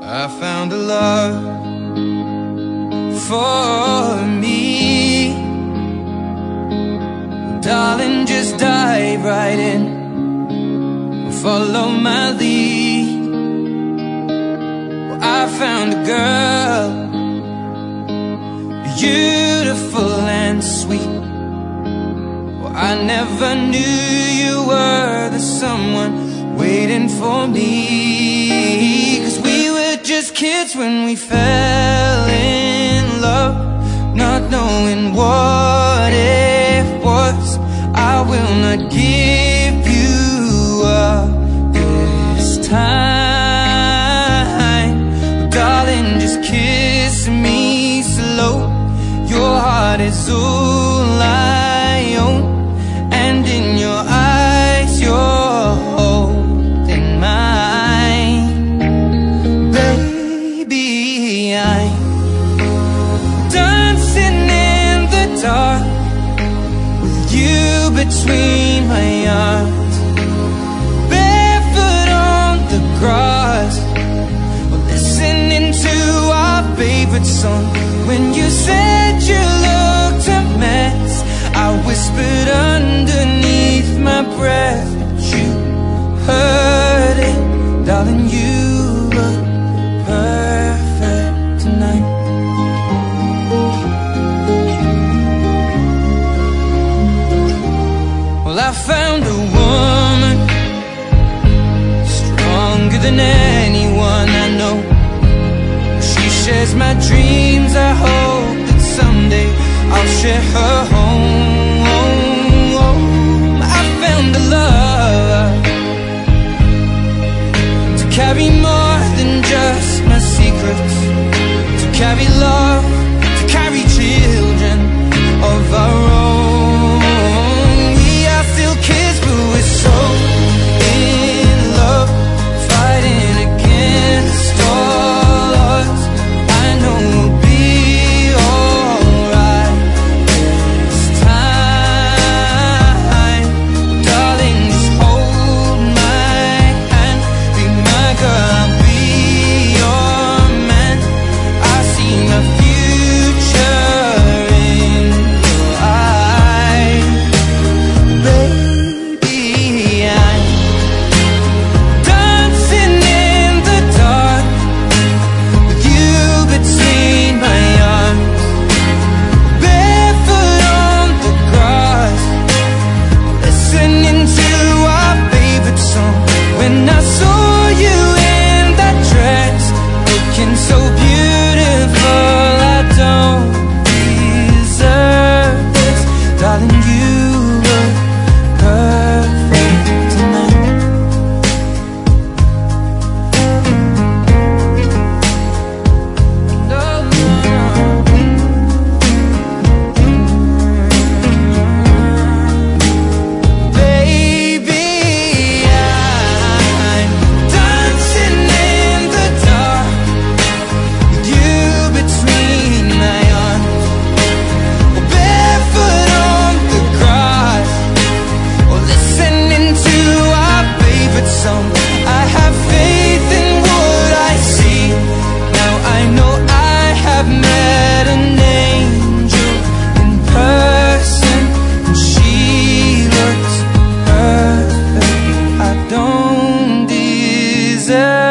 I found a love for me. Darling, just dive right in, follow my lead. Well, I found a girl, beautiful and sweet. Well, I never knew you were the someone waiting for me. 'Cause we were just kids when we fell in love, not knowing what it was. I will not give you up this time. Darling, just kiss me slow. Your heart is all I own, and in your eyes you're holding mine. Baby, I'm dancing in the dark with you between my arms, barefoot on the grass, listening to our favorite song. When you said you looked a mess, I whispered underneath my breath, but you heard it. Darling, you look perfect tonight. Well, I found a woman stronger than anyone I know. She shares my dreams. I hope that someday I'll share her home. I found a love to carry more than just my secrets, to carry love, to carry children of our own. We are still kids, but we're so in love, fighting against all odds. I know we'll be alright this time. Darling, just hold my hand, be my girl, I'll be your man. I see my future in your eyes. Baby, I'm dancing in the dark with you between my arms, barefoot on the grass, listening to our favorite song. When I saw you in that dress, looking so beautiful, I don't deserve this. Darling, you look perfect tonight. No, no, no. Baby, I'm dancing in the dark with you between my arms, barefoot on the grass, or listening to our favorite song. I have faith in what I see. Now I know I have met an angel in person, and she looks perfect. I don't deserve